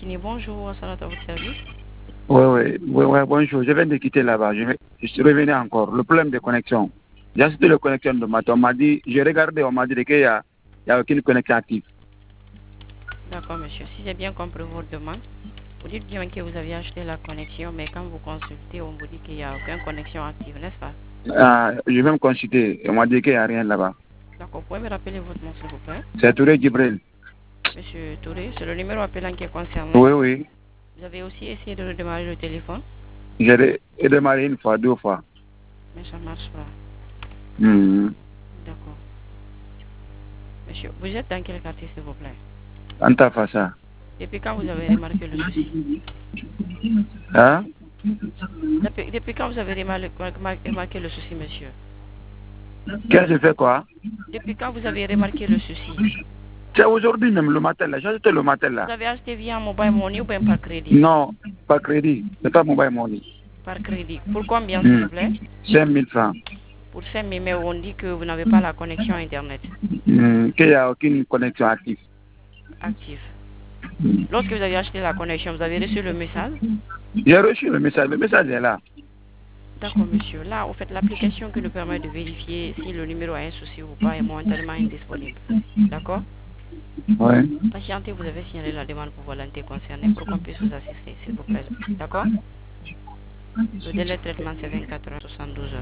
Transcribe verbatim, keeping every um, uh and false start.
Kini, bonjour, Salat à votre service. Oui, oui, oui, oui, bonjour. Je viens de quitter là-bas. Je, vais- je suis revenu encore. Le problème de connexion. J'ai assisté la connexion de matin. On m'a dit, j'ai regardé, on m'a dit qu'il n'y a, il y a aucune connexion active. D'accord, monsieur. Si j'ai bien compris votre demande, vous dites bien que vous avez acheté la connexion, mais quand vous consultez, on vous dit qu'il n'y a aucune connexion active, n'est-ce pas? Ah, je vais me consulter. On m'a dit qu'il n'y a rien là-bas. D'accord, vous pouvez me rappeler votre nom, s'il vous plaît? C'est Touré Gibril. Monsieur Touré, c'est le numéro appelant qui est concerné. Oui, oui. Vous avez aussi essayé de redémarrer le téléphone, J'ai ré- redémarré une fois, deux fois. mais ça ne marche pas. Mhm. D'accord. Monsieur, vous êtes dans quel quartier, s'il vous plaît? Antafasa. Depuis quand vous avez remarqué le souci? Hein? Depuis, depuis quand vous avez remarqué, remarqué le souci, monsieur? Qu'est-ce que je fais quoi? Depuis quand vous avez remarqué le souci? C'est aujourd'hui même, le matin là. J'ai acheté le matin là. Vous avez acheté via mobile money ou bien par crédit? Non, pas crédit. C'est pas mobile money. Par crédit. Pour combien, s'il vous plaît? cinq mille francs. Pour cinq mille, mais on dit que vous n'avez pas la connexion Internet Mm, qu'il n'y a aucune connexion active. active. Lorsque vous avez acheté la connexion, vous avez reçu le message? J'ai reçu le message. Le message est là. D'accord, monsieur. Là, vous faites l'application qui nous permet de vérifier si le numéro a un souci ou pas est momentanément indisponible. D'accord? Ouais. Patientez, vous avez signalé la demande pour volonté concernée pour qu'on puisse vous assister, s'il vous plaît. D'accord? Le délai de traitement, c'est vingt-quatre heures, soixante-douze heures.